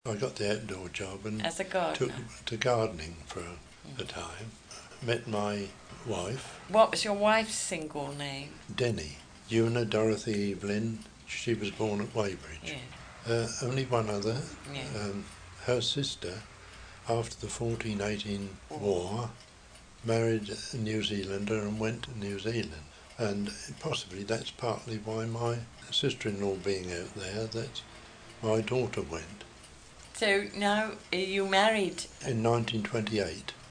I got the outdoor job and As a gardener. took to gardening for a time. Met my wife, What was your wife's single name? Denny, Una Dorothy Evelyn. She was born at Weybridge. Yeah. Only one other. Yeah. Her sister, after the 1418 war, married a New Zealander and went to New Zealand. And possibly that's partly why my sister-in-law being out there, that my daughter went. So now are you married? In 1928.